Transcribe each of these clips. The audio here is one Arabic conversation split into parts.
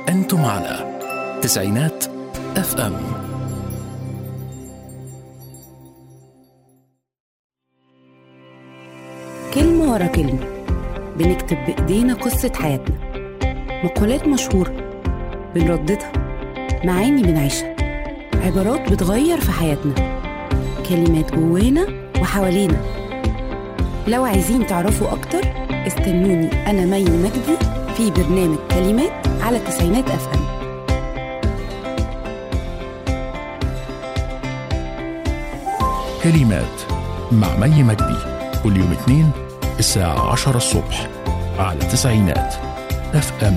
أنتم على تسعينات FM. كلمة ورا كلمة بنكتب بإيدينا قصة حياتنا، مقولات مشهورة بنرددها، معاني بنعيشها، عبارات بتغير في حياتنا، كلمات جوانا وحوالينا. لو عايزين تعرفوا أكتر استنوني أنا مي مجدي في برنامج كلمات على تسعينات FM. كلمات مع مي مجدي كل يوم اثنين الساعة 10 الصبح على تسعينات FM.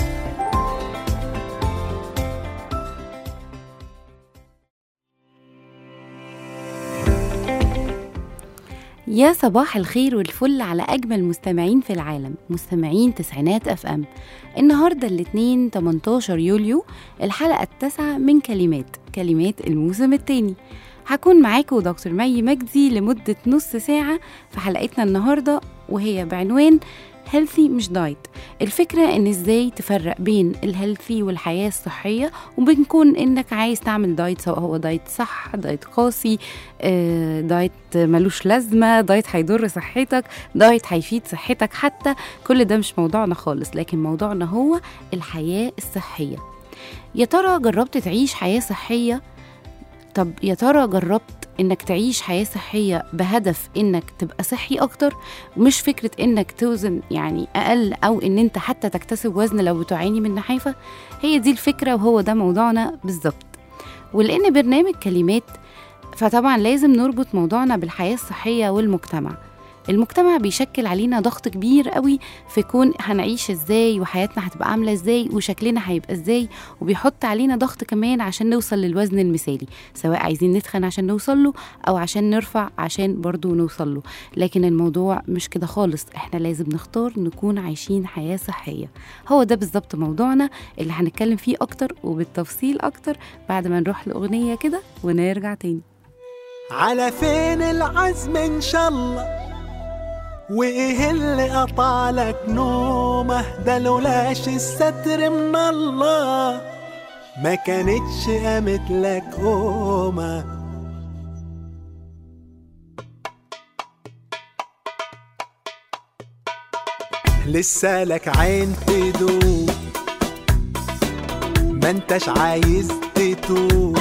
يا صباح الخير والفل على أجمل مستمعين في العالم، مستمعين تسعينات FM. النهاردة الاثنين 18 يوليو، الحلقة 9 من كلمات الموسم الثاني. هكون معاكم دكتور مي مجدي لمدة نص ساعة في حلقتنا النهاردة، وهي بعنوان هيلثي مش دايت. الفكرة ان ازاي تفرق بين الهيلثي والحياة الصحية، وبين كون انك عايز تعمل دايت، سواء هو دايت صح، دايت قاسي، دايت ملوش لازمة، دايت هيضر صحتك، دايت هيفيد صحتك. حتى كل ده مش موضوعنا خالص، لكن موضوعنا هو الحياة الصحية. يا ترى جربت تعيش حياة صحية؟ طب يا ترى جربت انك تعيش حياة صحية بهدف انك تبقى صحي اكتر، مش فكرة انك توزن يعني اقل، او ان انت حتى تكتسب وزن لو بتعاني من نحافة؟ هي دي الفكرة، وهو ده موضوعنا بالظبط. ولان برنامج كلمات، فطبعا لازم نربط موضوعنا بالحياة الصحية والمجتمع. المجتمع بيشكل علينا ضغط كبير قوي في كون هنعيش ازاي، وحياتنا هتبقى عاملة ازاي، وشكلنا هيبقى ازاي، وبيحط علينا ضغط كمان عشان نوصل للوزن المثالي، سواء عايزين نتخن عشان نوصل له، او عشان نرفع عشان برضو نوصل له. لكن الموضوع مش كده خالص، احنا لازم نختار نكون عايشين حياة صحية. هو ده بالظبط موضوعنا اللي هنتكلم فيه اكتر وبالتفصيل اكتر بعد ما نروح لأغنية كده ونرجع تاني. على فين العزم ان شاء الله، وايه اللي قطعلك نومه؟ ده لولاش الستر من الله ما كانتش قامت لك قومه. لسه لك عين تدوب، ما انتش عايز تتوب.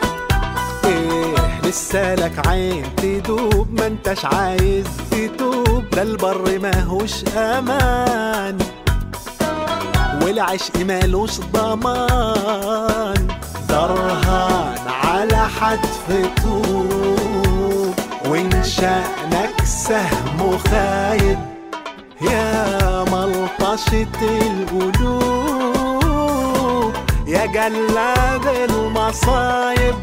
لسه لك عين تدوب، ما انتش عايز تتوب. ده البر ماهوش امان، والعشق مالوش ضمان. درهان على حتف طوب، وان شأنك سهم خايب. يا ملطشة القلوب، يا جلاد المصايب.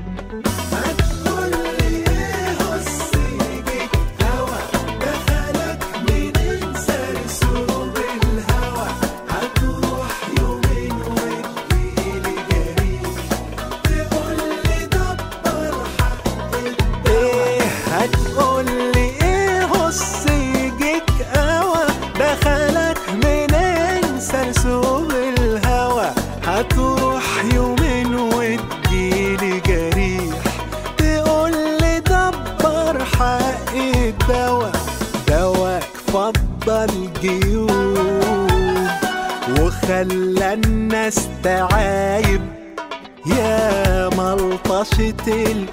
وخلى الناس تعايب. يا ملطشة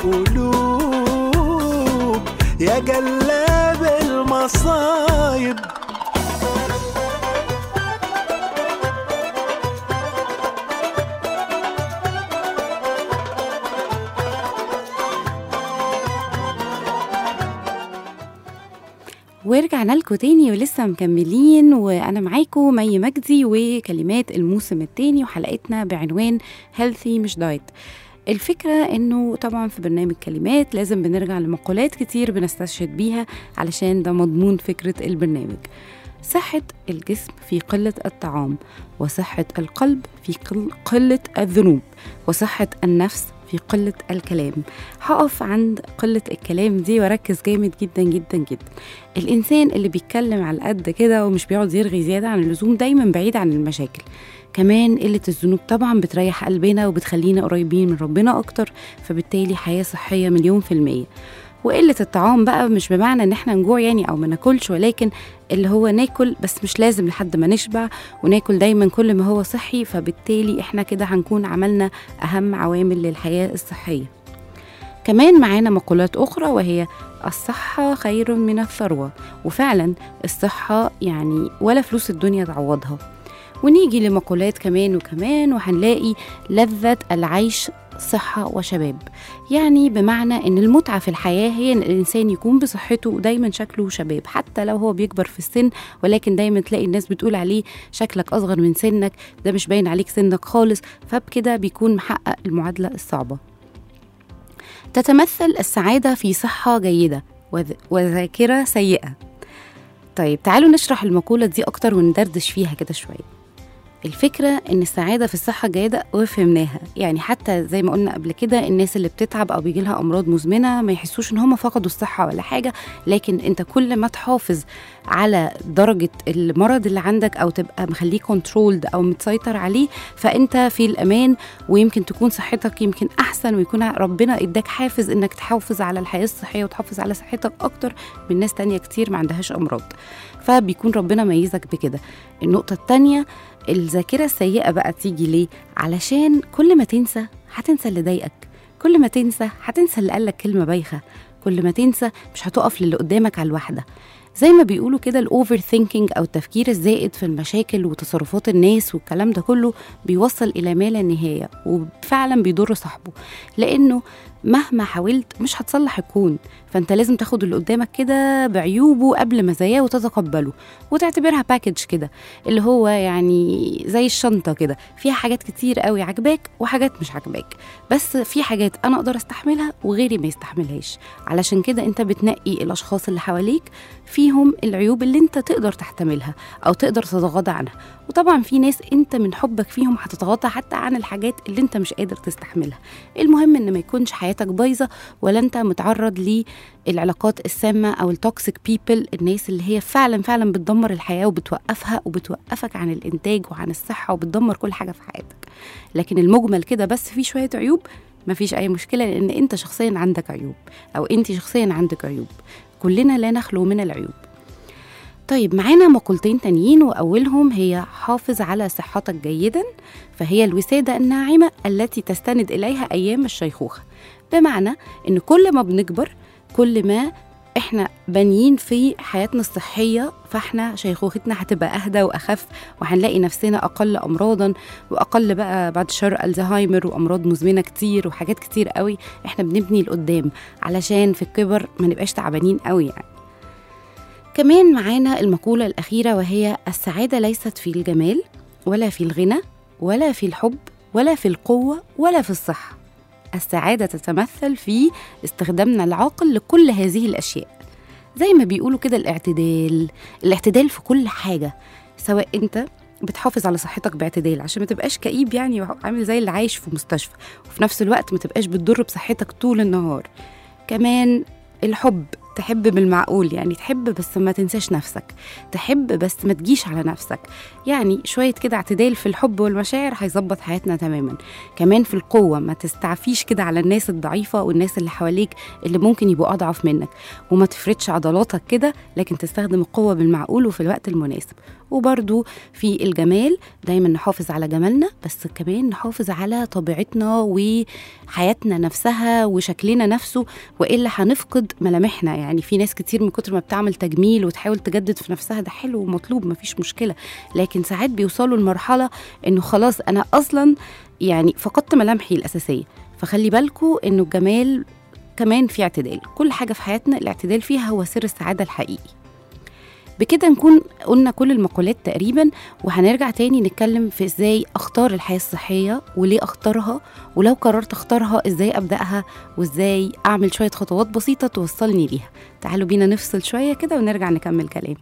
القلوب، يا جلاب المصايب. ورجعنا لكم تاني ولسه مكملين، وانا معاكم مي مجدي وكلمات الموسم التاني، وحلقتنا بعنوان هيلثي مش دايت. الفكرة انه طبعا في برنامج كلمات لازم بنرجع لمقولات كتير بنستشهد بيها، علشان ده مضمون فكرة البرنامج. صحة الجسم في قلة الطعام، وصحة القلب في قلة الذنوب، وصحة النفس في قلة الكلام. هقف عند قلة الكلام دي واركز جامد جدا جدا جدا. الإنسان اللي بيتكلم على قد كده ومش بيقعد يرغي زيادة عن اللزوم دايما بعيد عن المشاكل. كمان قلة الذنوب طبعا بتريح قلبنا وبتخلينا قريبين من ربنا أكتر، فبالتالي حياة صحية 100%. وقلة الطعام بقى مش بمعنى ان احنا نجوع يعني او ما ناكلش، ولكن اللي هو ناكل بس مش لازم لحد ما نشبع، وناكل دايما كل ما هو صحي، فبالتالي احنا كده هنكون عملنا اهم عوامل للحياة الصحية. كمان معانا مقولات اخرى وهي الصحة خير من الثروة، وفعلا الصحة يعني ولا فلوس الدنيا تعوضها. ونيجي لمقولات كمان وكمان وهنلاقي لذة العيش صحة وشباب، يعني بمعنى ان المتعة في الحياة هي ان الانسان يكون بصحته دايما شكله شباب حتى لو هو بيكبر في السن، ولكن دايما تلاقي الناس بتقول عليه شكلك اصغر من سنك، ده مش باين عليك سنك خالص، فبكده بيكون محقق المعادلة الصعبة. تتمثل السعادة في صحة جيدة وذاكرة سيئة. طيب تعالوا نشرح المقولة دي اكتر وندردش فيها كده شوية. الفكرة ان السعادة في الصحة جيدة وفهمناها، يعني حتى زي ما قلنا قبل كده الناس اللي بتتعب او بيجيلها امراض مزمنة ما يحسوش ان هم فقدوا الصحة ولا حاجة، لكن انت كل ما تحافظ على درجة المرض اللي عندك او تبقى مخليه كنترولد او متسيطر عليه، فانت في الامان، ويمكن تكون صحتك يمكن احسن، ويكون ربنا اداك حافز انك تحافظ على الحياة الصحية وتحافظ على صحتك اكتر من ناس تانية كتير ما عندهاش امراض، فبيكون ربنا ميزك بكده. النقطة التانية الذاكرة السيئة بقى تيجي ليه؟ علشان كل ما تنسى هتنسى اللي ضايقك، كل ما تنسى هتنسى اللي قالك كلمة بايخة، كل ما تنسى مش هتقف للي قدامك على الواحدة. زي ما بيقولوا كده الأوفر ثينكينج أو التفكير الزائد في المشاكل وتصرفات الناس والكلام ده كله بيوصل إلى ما لا نهاية، وفعلا بيضر صاحبه، لأنه مهما حاولت مش هتصلح الكون، فانت لازم تاخد اللي قدامك كده بعيوبه قبل مزاياه وتتقبله وتعتبرها باكج كده، اللي هو يعني زي الشنطة كده فيها حاجات كتير قوي عجباك وحاجات مش عجباك، بس في حاجات انا اقدر استحملها وغيري ما يستحملهاش. علشان كده انت بتنقي الاشخاص اللي حواليك فيهم العيوب اللي انت تقدر تحتملها او تقدر تتغاضى عنها، وطبعا في ناس انت من حبك فيهم هتتغاضى حتى عن الحاجات اللي انت مش قادر تستحملها. المهم ان ما يكونش حياتك بايظة ولا انت متعرض للعلاقات السامة او التوكسيك بيبل، الناس اللي هي فعلا بتدمر الحياة وبتوقفها وبتوقفك عن الانتاج وعن الصحة وبتدمر كل حاجة في حياتك. لكن المجمل كده بس في شوية عيوب مفيش اي مشكلة، لان انت شخصيا عندك عيوب او انت شخصيا عندك عيوب، كلنا لا نخلو من العيوب. طيب معانا مقولتين تانيين، وأولهم هي حافظ على صحتك جيدا فهي الوسادة الناعمة التي تستند إليها أيام الشيخوخة، بمعنى إن كل ما بنكبر كل ما إحنا بانيين في حياتنا الصحية، فإحنا شيخوختنا هتبقى أهدى وأخف، وهنلاقي نفسنا أقل أمراضا وأقل بقى بعد شر الزهايمر وأمراض مزمنة كتير وحاجات كتير قوي. إحنا بنبني لقدام علشان في الكبر ما نبقاش تعبانين قوي يعني. كمان معانا المقولة الأخيرة وهي السعادة ليست في الجمال ولا في الغنى ولا في الحب ولا في القوة ولا في الصحة، السعادة تتمثل في استخدامنا العاقل لكل هذه الأشياء. زي ما بيقولوا كده الاعتدال في كل حاجة، سواء انت بتحافظ على صحتك باعتدال عشان ما تبقاش كئيب يعني وعامل زي اللي عايش في مستشفى، وفي نفس الوقت ما تبقاش بتضر بصحتك طول النهار. كمان الحب، تحب بالمعقول، يعني تحب بس ما تنساش نفسك، تحب بس ما تجيش على نفسك، يعني شوية كده اعتدال في الحب والمشاعر هيظبط حياتنا تماما. كمان في القوة، ما تستعفيش كده على الناس الضعيفة والناس اللي حواليك اللي ممكن يبقوا أضعف منك، وما تفردش عضلاتك كده، لكن تستخدم القوة بالمعقول وفي الوقت المناسب. وبرضو في الجمال دايما نحافظ على جمالنا، بس كمان نحافظ على طبيعتنا وحياتنا نفسها وشكلنا نفسه، وإلا هنفقد ملامحنا. يعني في ناس كتير من كتر ما بتعمل تجميل وتحاول تجدد في نفسها، ده حلو ومطلوب مفيش مشكلة، لكن ساعات بيوصلوا لمرحلة إنه خلاص أنا أصلا يعني فقدت ملامحي الأساسية. فخلي بالكوا إنه الجمال كمان في اعتدال، كل حاجة في حياتنا الاعتدال فيها هو سر السعادة الحقيقي. بكده نكون قلنا كل المقولات تقريبا، وهنرجع تاني نتكلم في ازاي اختار الحياة الصحية وليه اختارها، ولو قررت اختارها ازاي ابدأها، وازاي اعمل شوية خطوات بسيطة توصلني ليها. تعالوا بينا نفصل شوية كده ونرجع نكمل كلام.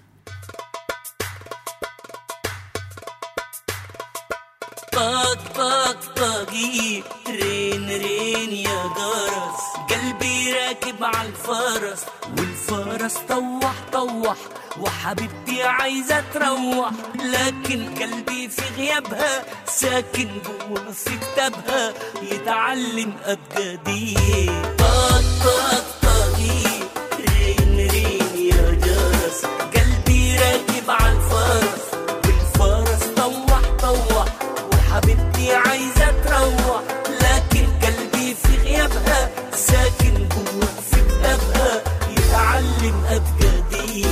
طق طق طقي رين رين يا جرس، قلبي راكب على الفرس والفرس طوح طوح وحبيبتي عايزة تروح، لكن قلبي في غيابها ساكن جوا في كتابها يتعلم أبجدي. طاق طاق طاقي رين رين يا جرس، قلبي راكب على الفرس والفرس طوح طوح وحبيبتي عايزة تروح، لكن قلبي في غيابها ساكن جوا في كتابها يتعلم أبجدي.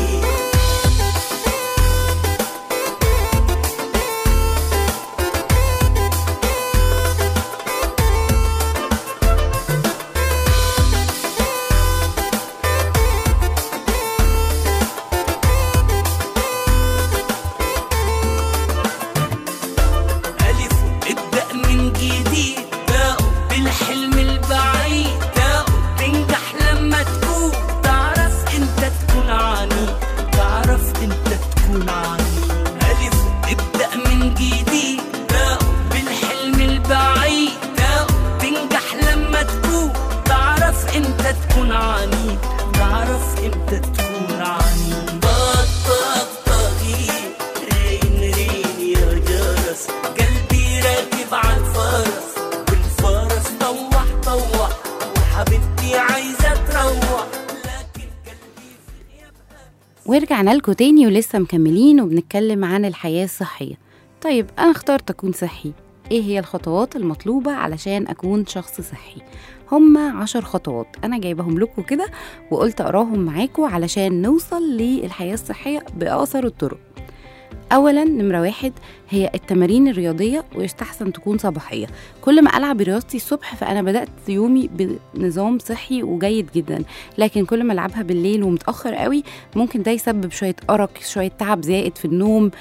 ورجعنا لكم تاني ولسه مكملين وبنتكلم عن الحياة الصحية. طيب أنا اخترت أكون صحي، إيه هي الخطوات المطلوبة علشان أكون شخص صحي؟ هما 10 خطوات أنا جايبهم لكم كده وقلت أقراهم معاكم علشان نوصل للحياة الصحية بأقصر الطرق. أولا نمرة 1 هي التمارين الرياضية، ويستحسن تكون صباحية. كل ما ألعب رياضتي الصبح فأنا بدأت يومي بنظام صحي وجيد جدا، لكن كل ما ألعبها بالليل ومتأخر قوي ممكن ده يسبب شوية أرق، شوية تعب زائد في النوم،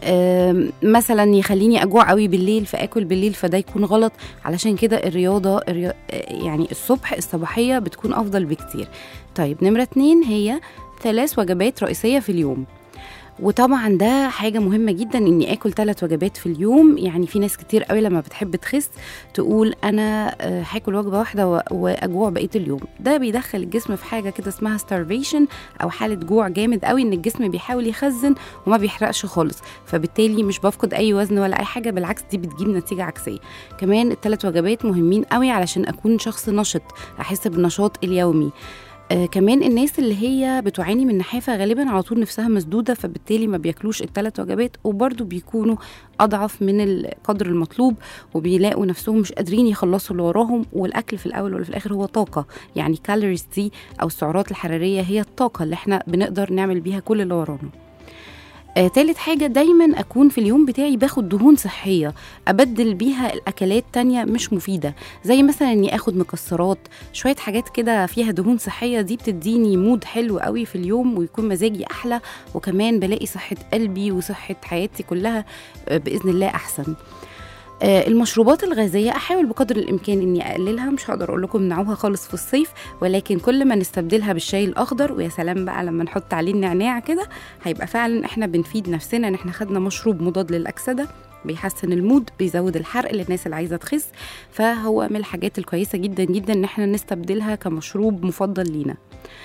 مثلا يخليني أجوع قوي بالليل فأكل بالليل، فده يكون غلط. علشان كده الرياضة يعني الصبح الصباحية بتكون أفضل بكتير. طيب نمرة 2 هي 3 وجبات رئيسية في اليوم، وطبعا ده حاجة مهمة جدا اني اكل 3 وجبات في اليوم. يعني في ناس كتير قوي لما بتحب تخس تقول انا هاكل وجبة واحدة واجوع بقية اليوم. ده بيدخل الجسم في حاجة كده اسمها starvation او حالة جوع جامد قوي، ان الجسم بيحاول يخزن وما بيحرقش خالص، فبالتالي مش بفقد اي وزن ولا اي حاجة، بالعكس دي بتجيب نتيجة عكسية. كمان ال3 وجبات مهمين قوي علشان اكون شخص نشط، احس بالنشاط اليومي. كمان الناس اللي هي بتعاني من نحافة غالبا على طول نفسها مسدودة، فبالتالي ما بياكلوش ال3 وجبات، وبرضو بيكونوا أضعف من القدر المطلوب وبيلاقوا نفسهم مش قادرين يخلصوا اللي وراهم. والأكل في الأول وفي الآخر هو طاقة، يعني كالوريز دي أو السعرات الحرارية هي الطاقة اللي احنا بنقدر نعمل بيها كل اللي ورانا. تالت حاجة دايما أكون في اليوم بتاعي باخد دهون صحية أبدل بيها الأكلات تانية مش مفيدة، زي مثلا أني أخد مكسرات، شوية حاجات كده فيها دهون صحية، دي بتديني مود حلو قوي في اليوم ويكون مزاجي أحلى، وكمان بلاقي صحة قلبي وصحة حياتي كلها بإذن الله أحسن. المشروبات الغازية أحاول بقدر الإمكان إني أقللها، مش هقدر أقول لكم نمنعوها خالص في الصيف، ولكن كل ما نستبدلها بالشاي الأخضر، ويا سلام بقى لما نحط عليه النعناع كده، هيبقى فعلا إحنا بنفيد نفسنا إن إحنا خدنا مشروب مضاد للأكسدة، بيحسن المود، بيزود الحرق للناس اللي عايزة تخس، فهو من الحاجات الكويسة جدا جدا إن إحنا نستبدلها كمشروب مفضل لينا.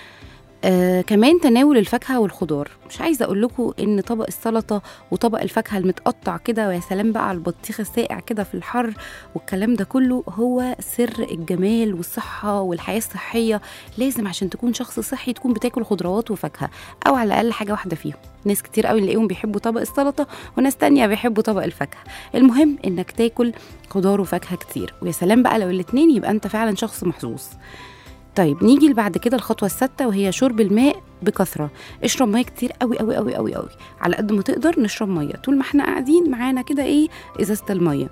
كمان تناول الفاكهة والخضار. مش عايزة أقول لكم إن طبق السلطة وطبق الفاكهة المتقطع كده، ويا سلام بقى على البطيخ الساقع كده في الحر والكلام ده كله، هو سر الجمال والصحة والحياة الصحية. لازم عشان تكون شخص صحي تكون بتاكل خضروات وفاكهة، أو على الأقل حاجة واحدة فيهم. ناس كتير قوي نلاقيهم بيحبوا طبق السلطة وناس تانية بيحبوا طبق الفاكهة. المهم إنك تاكل خضار وفاكهة كتير، ويا سلام بقى لو الاتنين، يبقى أنت فعلا شخص محظوظ. طيب نيجي بعد كده الخطوة السادسة، وهي شرب الماء بكثرة. اشرب مية كتير قوي قوي قوي قوي قوي، على قد ما تقدر نشرب مية طول ما احنا قاعدين معانا كده ازازة المية.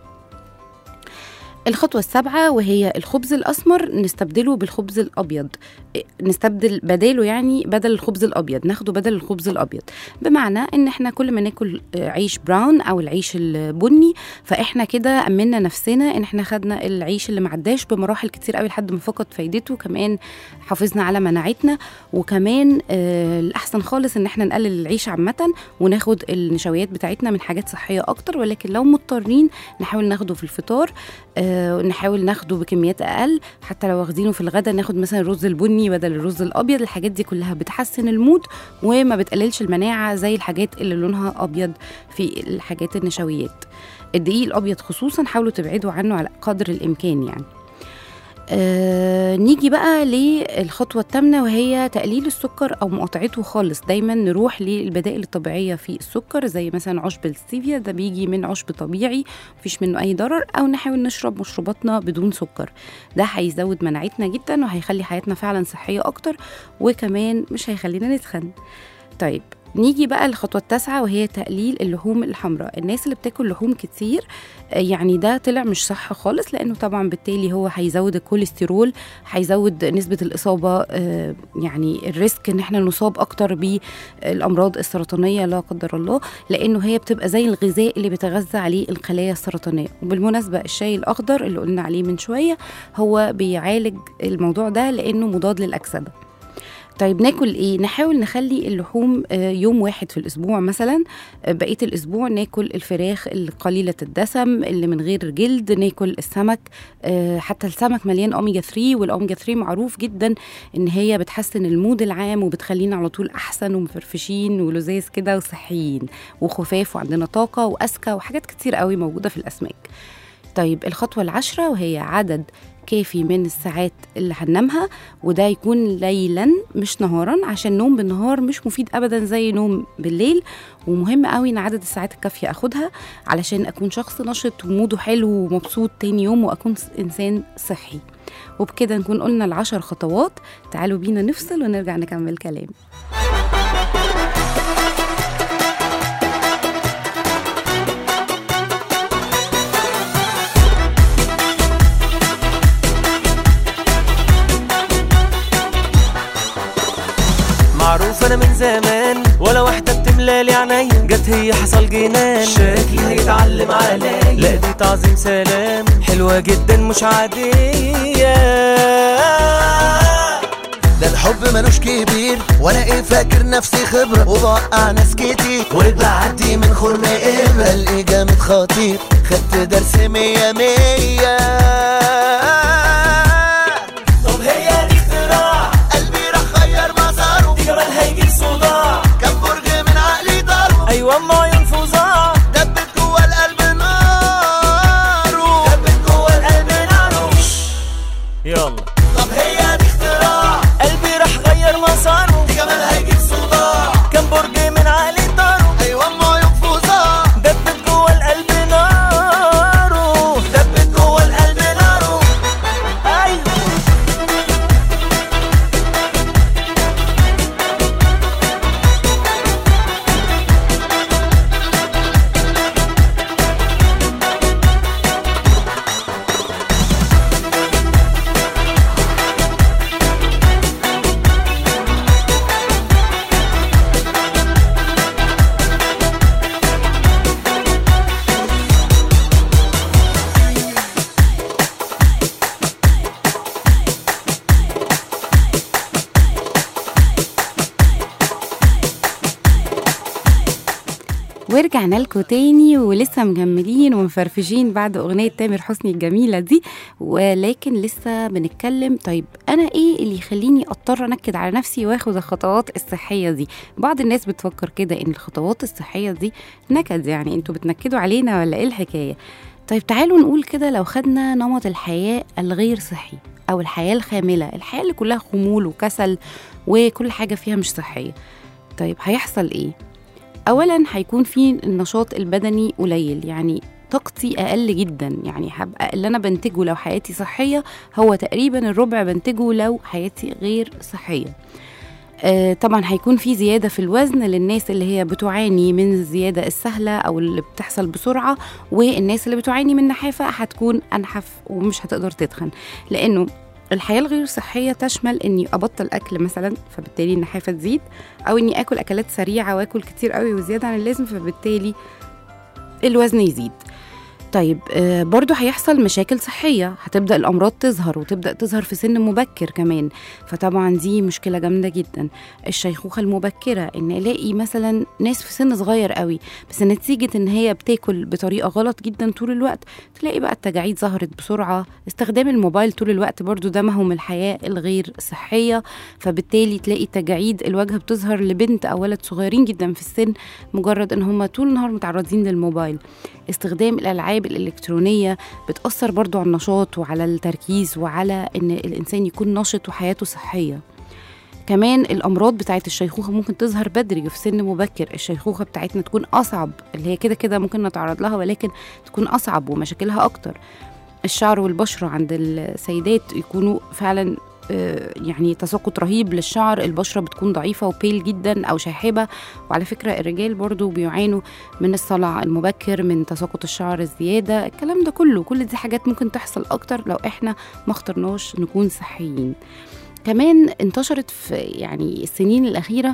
الخطوة السابعة وهي الخبز الأسمر نستبدله بالخبز الأبيض، نستبدل بداله، يعني بدل الخبز الأبيض ناخده بدل الخبز الأبيض، بمعنى إن إحنا كل ما ناكل عيش براون أو العيش البني فإحنا كده أمنا نفسنا إن إحنا خدنا العيش اللي معداش بمراحل كتير قوي لحد ما فقد فايدته، كمان حافظنا على مناعتنا، وكمان الأحسن خالص إن إحنا نقلل العيش عامة وناخد النشويات بتاعتنا من حاجات صحية أكتر، ولكن لو مضطرين نحاول ناخده في الفطار نحاول ناخده بكميات اقل، حتى لو واخدينه في الغداء ناخد مثلا الرز البني بدل الرز الابيض. الحاجات دي كلها بتحسن المود وما بتقللش المناعه زي الحاجات اللي لونها ابيض في الحاجات النشويات. الدقيق الابيض خصوصا حاولوا تبعدوا عنه على قدر الامكان يعني. نيجي بقى للخطوة الثامنة وهي تقليل السكر أو مقاطعته خالص. دايما نروح للبدائل الطبيعية في السكر زي مثلا عشب الستيفيا، ده بيجي من عشب طبيعي مفيش منه أي ضرر، أو نحاول نشرب مشروباتنا بدون سكر. ده هيزود مناعتنا جدا وهيخلي حياتنا فعلا صحية أكتر، وكمان مش هيخلينا نتخن. طيب نيجي بقى الخطوة التاسعة وهي تقليل اللحوم الحمراء. الناس اللي بتاكل لحوم كتير يعني ده طلع مش صح خالص، لأنه طبعا بالتالي هو هيزود الكوليسترول، هيزود نسبة الإصابة، يعني الريسك إن احنا نصاب أكتر بالأمراض السرطانية لا قدر الله، لأنه هي بتبقى زي الغذاء اللي بيتغذى عليه الخلايا السرطانية. وبالمناسبة الشاي الأخضر اللي قلنا عليه من شوية هو بيعالج الموضوع ده لأنه مضاد للأكسدة. طيب ناكل ايه؟ نحاول نخلي اللحوم يوم واحد في الاسبوع مثلا، بقيه الاسبوع ناكل الفراخ القليله الدسم اللي من غير جلد، ناكل السمك. حتى السمك مليان اوميجا 3، والاوميجا 3 معروف جدا ان هي بتحسن المود العام وبتخلينا على طول احسن ومفرفشين ولذاذ كده وصحيين وخفاف وعندنا طاقه واذكى وحاجات كتير قوي موجوده في الاسماك. طيب الخطوه العاشرة وهي عدد كافي من الساعات اللي هننامها، وده يكون ليلا مش نهارا، عشان نوم بالنهار مش مفيد ابدا زي نوم بالليل. ومهم قوي ان عدد الساعات الكافيه اخدها علشان اكون شخص نشط وموده حلو ومبسوط تاني يوم واكون انسان صحي. وبكده نكون قلنا 10 خطوات. تعالوا بينا نفصل ونرجع نكمل كلام. معروف انا من زمان ولا واحدة بتملالي عينيا، جت هي حصل جنان شكلي هيتعلم عليا، لا دي تعظيم سلام حلوة جدا مش عادية. ده الحب ملوش كبير وانا ايه فاكر نفسي خبرة، وبوقع ناس كتير وبعدي من خرم ابرة، الاقي جامد خطير خدت درس 100 100. طب هي دي اختراع قلبي راح غير مساره، دي جمال هيجيب صداع، كم برج من عقلي ضربه، ايوه ما ينفذها دبت جوه القلب ناره، دبت جوه القلب ناره. يلا طب هي دي اختراع قلبي راح غير مساره، دي جمال هيجيب صداع، كم برج من عقلي طاره، ايوه ما ينفذها دبت جوه القلب ناره، دبت جوه القلب ناره. ايوه ورجعنا لكم تاني ولسه مكملين ومفرفشين بعد أغنية تامر حسني الجميلة دي، ولكن لسه بنتكلم. طيب أنا إيه اللي يخليني أضطر أنكد على نفسي وأخد الخطوات الصحية دي؟ بعض الناس بتفكر كده إن الخطوات الصحية دي نكد، يعني أنتوا بتنكدوا علينا ولا إيه الحكاية؟ طيب تعالوا نقول كده، لو خدنا نمط الحياة الغير صحي أو الحياة الخاملة، الحياة اللي كلها خمول وكسل وكل حاجة فيها مش صحية، طيب هيحصل إيه؟ أولاً هيكون في النشاط البدني قليل، يعني طاقتي أقل جداً، يعني هبقى اللي أنا بنتجه لو حياتي صحية هو تقريباً الربع بنتجه لو حياتي غير صحية. طبعاً هيكون في زيادة في الوزن للناس اللي هي بتعاني من الزيادة السهلة أو اللي بتحصل بسرعة، والناس اللي بتعاني من نحافة هتكون أنحف ومش هتقدر تتخن، لأنه الحياة الغير صحية تشمل اني ابطل اكل مثلا فبالتالي النحافة تزيد، او اني اكل اكلات سريعة واكل كتير قوي وزيادة عن اللازم فبالتالي الوزن يزيد. طيب برضو هيحصل مشاكل صحية، هتبدأ الأمراض تظهر وتبدأ تظهر في سن مبكر كمان، فطبعا دي مشكلة جامدة جدا. الشيخوخة المبكرة، إن الاقي مثلا ناس في سن صغير قوي بس نتيجة إن هي بتاكل بطريقة غلط جدا طول الوقت، تلاقي بقى التجاعيد ظهرت بسرعة. استخدام الموبايل طول الوقت برضو ده مهم الحياة الغير صحية، فبالتالي تلاقي تجاعيد الوجه بتظهر لبنت أو ولد صغيرين جدا في السن مجرد إن هم طول النهار متعرضين للموبايل. استخدام الألعاب الإلكترونية بتأثر برضو على النشاط وعلى التركيز وعلى إن الإنسان يكون نشط وحياته صحية. كمان الأمراض بتاعت الشيخوخة ممكن تظهر بدري في سن مبكر. الشيخوخة بتاعتنا تكون أصعب، اللي هي كده ممكن نتعرض لها ولكن تكون أصعب ومشاكلها أكتر. الشعر والبشرة عند السيدات يكونوا فعلا يعني تساقط رهيب للشعر، البشرة بتكون ضعيفة وبيل جدا أو شاحبة. وعلى فكرة الرجال برضو بيعانوا من الصلع المبكر، من تساقط الشعر الزيادة. الكلام ده كل دي حاجات ممكن تحصل أكتر لو إحنا ما اخترناش نكون صحيين. كمان انتشرت في يعني السنين الأخيرة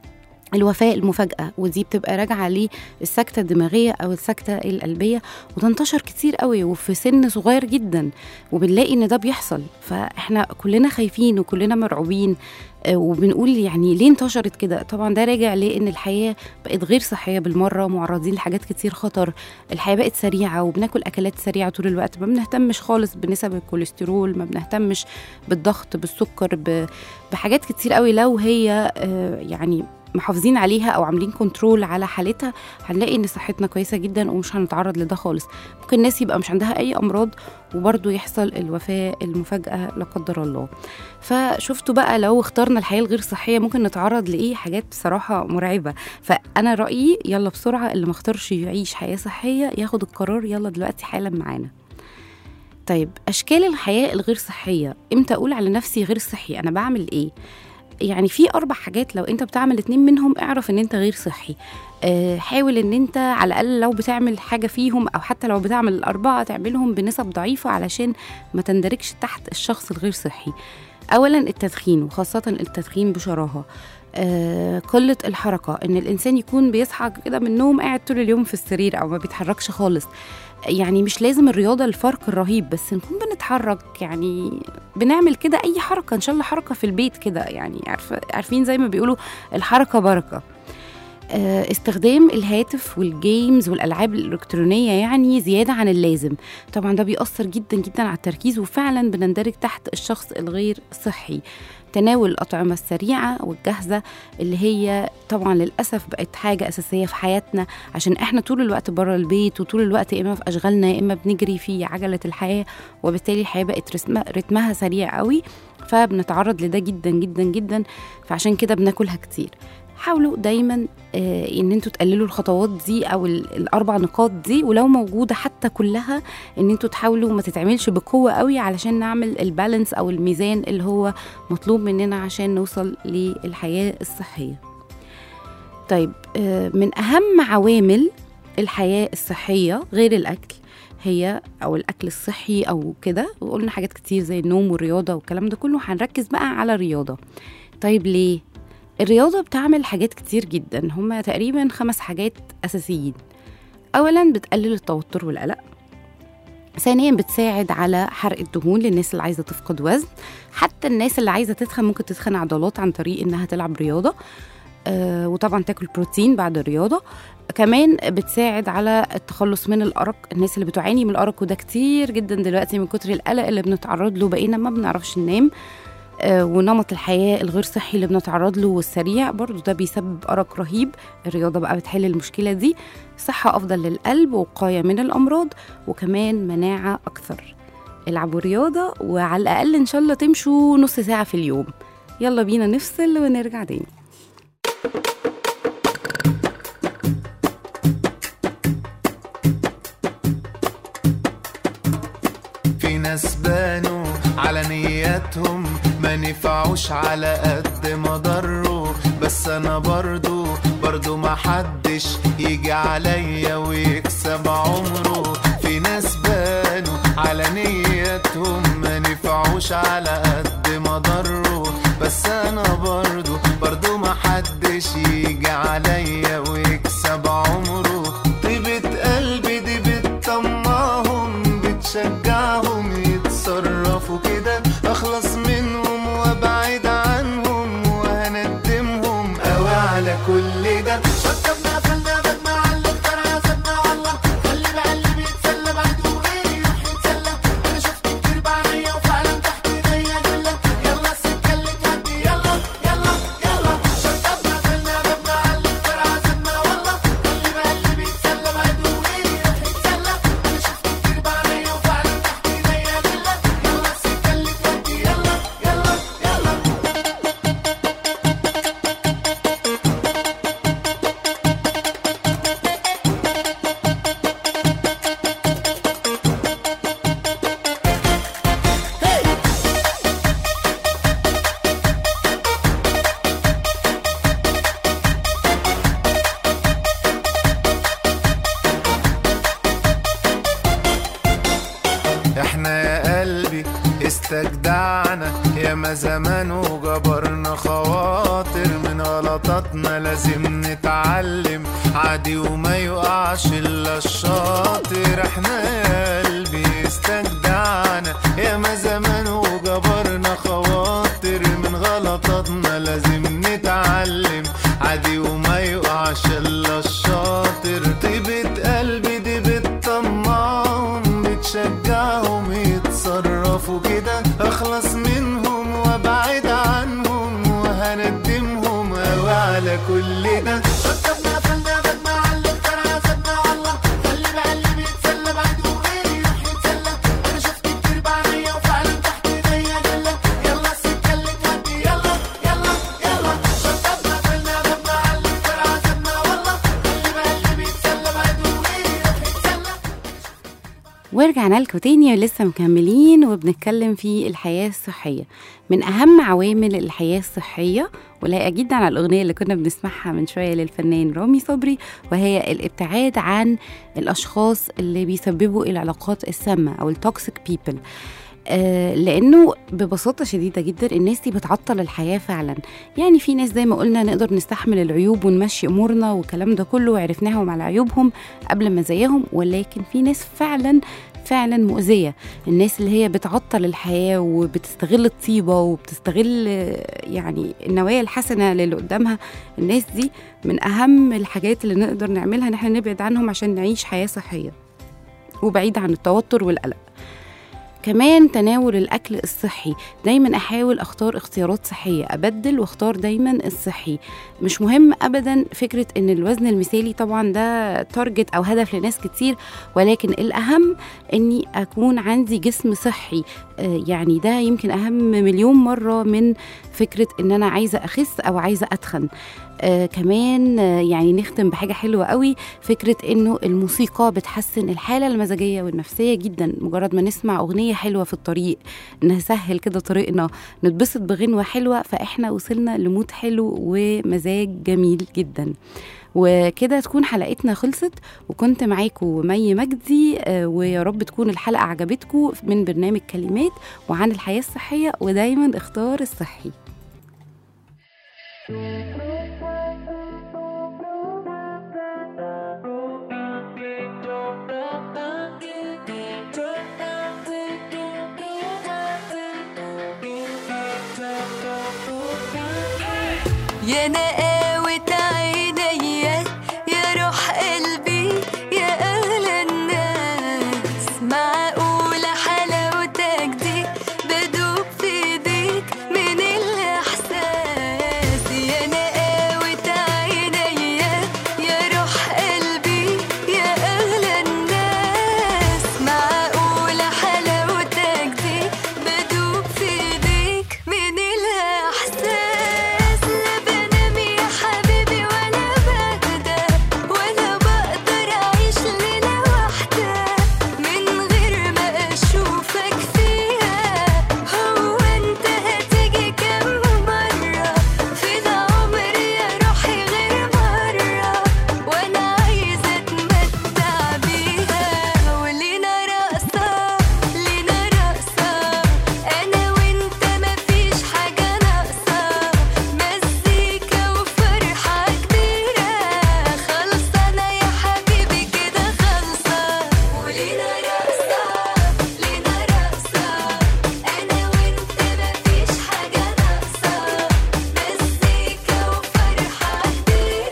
الوفاة المفاجئة، ودي بتبقى راجعة للسكتة الدماغية أو السكتة القلبية، وتنتشر كتير قوي وفي سن صغير جدا، وبنلاقي إن ده بيحصل. فإحنا كلنا خايفين وكلنا مرعوبين وبنقول يعني ليه انتشرت كده؟ طبعا ده راجع لأن الحياة بقت غير صحية بالمرة، معرضين لحاجات كتير خطر. الحياة بقت سريعة وبناكل أكلات سريعة طول الوقت، ما بنهتمش خالص بنسب الكوليسترول، ما بنهتمش بالضغط، بالسكر، بحاجات كتير قوي. لو هي يعني محافظين عليها أو عاملين كنترول على حالتها، هنلاقي إن صحتنا كويسة جدا ومش هنتعرض لده خالص. ممكن الناس يبقى مش عندها أي أمراض وبرضو يحصل الوفاة المفاجئة لا قدر الله. فشفتوا بقى لو اخترنا الحياة الغير صحية ممكن نتعرض لإيه؟ حاجات بصراحة مرعبة. فأنا رأيي يلا بسرعة اللي مختارش يعيش حياة صحية ياخد القرار يلا دلوقتي حالا معانا. طيب أشكال الحياة الغير صحية، إمتى أقول على نفسي غير صحي؟ أنا بعمل إيه؟ يعني في 4 حاجات لو انت بتعمل 2 منهم اعرف ان انت غير صحي. حاول ان انت على الاقل لو بتعمل حاجة فيهم او حتى لو بتعمل 4 تعملهم بنسب ضعيفة علشان ما تندرجش تحت الشخص الغير صحي. اولا التدخين، وخاصة التدخين بشراهة. قلة الحركة، ان الانسان يكون بيصحى كده من النوم قاعد طول اليوم في السرير او ما بيتحركش خالص. يعني مش لازم الرياضة الفرق الرهيب، بس نكون بنتحرك، يعني بنعمل كده أي حركة، إن شاء الله حركة في البيت كده، يعني عارفين زي ما بيقولوا الحركة بركة. استخدام الهاتف والجيمز والألعاب الإلكترونية يعني زيادة عن اللازم، طبعا ده بيأثر جدا جدا على التركيز وفعلا بنندرج تحت الشخص الغير صحي. تناول الأطعمة السريعة والجاهزة اللي هي طبعا للأسف بقت حاجة أساسية في حياتنا، عشان احنا طول الوقت برا البيت وطول الوقت إما في أشغالنا يا إما بنجري في عجلة الحياة، وبالتالي الحياة بقت رتمها سريع قوي، فبنتعرض لده جدا جدا جدا، فعشان كده بناكلها كتير. حاولوا دايما ان انتوا تقللوا الخطوات دي او ال4 نقاط دي، ولو موجودة حتى كلها ان انتوا تحاولوا ما تتعملش بقوة قوي علشان نعمل البالانس او الميزان اللي هو مطلوب مننا عشان نوصل للحياة الصحية. طيب من اهم عوامل الحياة الصحية غير الاكل هي او الاكل الصحي او كده، وقلنا حاجات كتير زي النوم والرياضة والكلام ده كله، هنركز بقى على الرياضة. طيب ليه؟ الرياضة بتعمل حاجات كتير جدا، هما تقريبا 5 حاجات أساسيين. أولا بتقلل التوتر والقلق. ثانيا بتساعد على حرق الدهون للناس اللي عايزة تفقد وزن، حتى الناس اللي عايزة تتخن ممكن تتخن عضلات عن طريق إنها تلعب رياضة، وطبعا تاكل بروتين بعد الرياضة. كمان بتساعد على التخلص من الأرق، الناس اللي بتعاني من الأرق وده كتير جدا دلوقتي من كتر القلق اللي بنتعرض له، بقينا ما بنعرفش ننام، ونمط الحياة الغير صحي اللي بنتعرض له والسريع برضو ده بيسبب أرق رهيب. الرياضة بقى بتحل المشكلة دي. صحة أفضل للقلب، وقاية من الأمراض، وكمان مناعة أكثر. العبوا رياضة وعلى الأقل إن شاء الله تمشوا نص ساعة في اليوم. يلا بينا نفصل ونرجع تاني. في ناس بانوا على نياتهم ما نفعوش على قد ما ضروا، بس انا برضو ما حدش يجي عليا ويكسب عمره. في ناس بانوا على نياتهم ما نفعوش على قد ما ضروا، بس انا برضو ما حدش يجي عليا ويكسب عمره. طيبة قلبي دي بتطمعني احنا يا قلبي استجدعنا يا ما زمان وجبرنا خواطر، من غلطاتنا لازم نتعلم عادي وما يقعش الا الشاطر. احنا يا قلبي استجدعنا يا ما زمان وجبرنا خواطر، من غلطاتنا لازم نتعلم عادي وما يقعش الا الشاطر. طيبة قلبي دي بتطمعهم بتشجعهم يتصرفوا كده، اخلص منهم وابعد عنهم وهندمهم قوي على كل ده. ركبنا فلنا بدنا علم كرا زدنا والله، خلي بعلم بيتسلى بعد وغيري رح يتسلى. انا شفت كتير بعينيا وفعلا تحت ايديا دلة، يلا السكة اللي تودي يلا يلا يلا. ركبنا فلنا بدنا علم كرا زدنا والله، خلي بعلم بيتسلى بعد وغيري رح يتسلى. ورجعنا لكم تاني ولسه مكملين وبنتكلم في الحياة الصحية. من أهم عوامل الحياة الصحية ولايقة جدا على الأغنية اللي كنا بنسمعها من شوية للفنان رامي صبري، وهي الابتعاد عن الأشخاص اللي بيسببوا العلاقات السامة أو التوكسيك بيبل. لأنه ببساطة شديدة جدا الناس دي بتعطل الحياة فعلا. يعني في ناس زي ما قلنا نقدر نستحمل العيوب ونمشي أمورنا والكلام ده كله وعرفناهم على عيوبهم قبل ما زيهم، ولكن في ناس فعلا مؤذية. الناس اللي هي بتعطل الحياة وبتستغل الطيبة وبتستغل يعني النوايا الحسنة اللي قدامها. الناس دي من أهم الحاجات اللي نقدر نعملها، نحن نبعد عنهم عشان نعيش حياة صحية وبعيد عن التوتر والقلق. كمان تناول الأكل الصحي، دايما أحاول أختار اختيارات صحية، أبدل واختار دايما الصحي. مش مهم أبدا فكرة إن الوزن المثالي، طبعا ده تارجت أو هدف لناس كتير، ولكن الأهم إني أكون عندي جسم صحي. يعني ده يمكن أهم مليون مرة من فكرة إن أنا عايزة أخس أو عايزة أتخن. كمان يعني نختم بحاجة حلوة قوي، فكرة إنه الموسيقى بتحسن الحالة المزاجية والنفسية جدا. مجرد ما نسمع أغنية حلوة في الطريق، نسهل كده طريقنا، نتبسط بغنوة حلوة، فإحنا وصلنا لمود حلو ومزاج جميل جدا. وكده تكون حلقتنا خلصت، وكنت معاكم مي مجدي، ويا رب تكون الحلقة عجبتكم من برنامج كلمات وعن الحياة الصحية، ودايما اختار الصحي. يا نقاوة عينيا يا روح قلبي يا أغلى الناس، معقولة حلاوتك دي بدوب في ايديك من الإحساس. يا نقاوة عينيا يا روح قلبي يا أغلى الناس، معقولة حلاوتك دي بدوب في ايديك من الإحساس.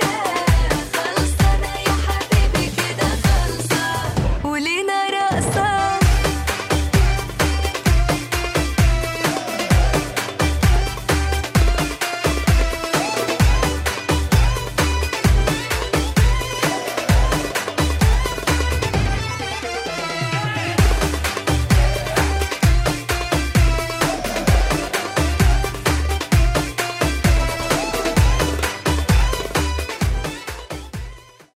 ولينا رقصة